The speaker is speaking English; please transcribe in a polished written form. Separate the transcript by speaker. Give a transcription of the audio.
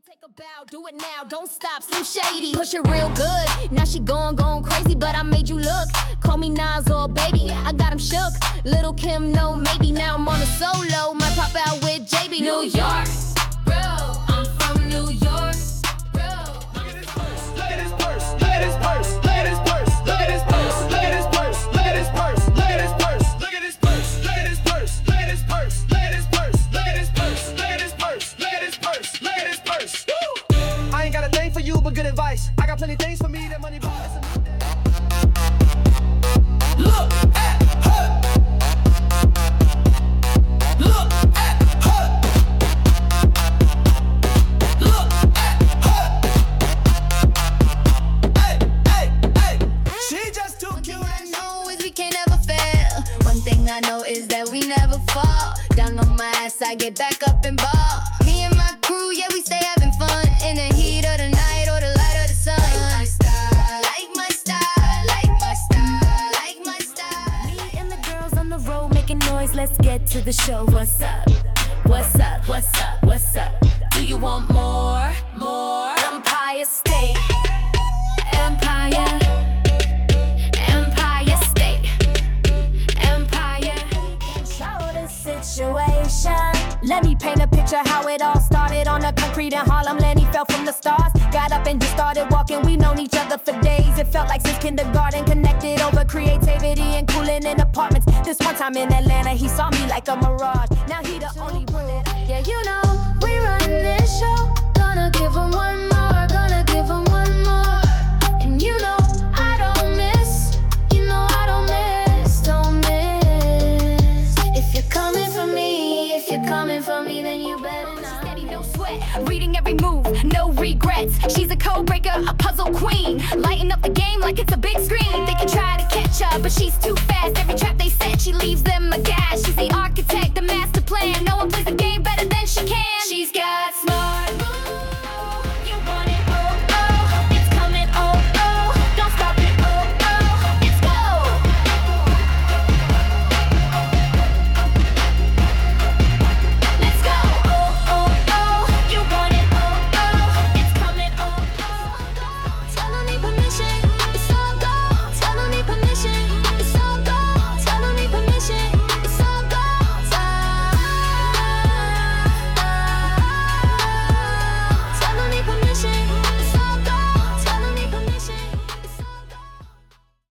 Speaker 1: Take a bow, do it now, don't stop, Slim Shady. Push it real good, now she going crazy, but I made you look. Call me Nas or baby, I got him shook. Little Kim, no, maybe now I'm on a solo. Might pop out with JB. New York, bro, I'm from New York, bro.
Speaker 2: Look at his purse, look at his purse, look at his purse, look at his purse, look at his purse, look at his purse, look at his purse, look at his purse, look at his purse, look at his purse, look at his purse, look at his purse, look at his purse, look at his purse, look at his purse, look at his purse. I ain't got a thing for you, but good advice. I got plenty things for me that money buys. Look at her. Look at her. Look at her. Hey, hey, hey. She just too cute.
Speaker 3: One thing I know is we can't ever fail. One thing I know is that we never fall. Down on my ass, I get back up and ball. Me and my crew, yeah, we stay having fun. In the heat of the night or the light of the sun. Like my style, like my style, like my style, like my style.
Speaker 1: Me and the girls on the road making noise, let's get to the show. What's up? What's up? What's up? What's up? Do you want more? More? Empire State. Empire. Empire State. Empire. Control the situation. Let me paint a picture how it all started. On the concrete in Harlem, Lenny fell from the stars. Got up and just started walking, we've known each other for days. It felt like since kindergarten, connected over creativity and cooling in apartments. This one time in Atlanta, he saw me like a mirage. Now he the only one that
Speaker 3: Yeah, you know, we run this show. Gonna give him one more, gonna give him one more. And you know, I don't miss. You know, I don't miss, don't miss. If you're coming for me, if you're coming for me, then you better not.
Speaker 1: steady, no sweat. Reading every move, no regrets. She's a code breaker, a puzzle queen. Lighting up the game like it's a big screen. They can try to catch her, but she's too fast. Every trap they set, she leaves them aghast. She's the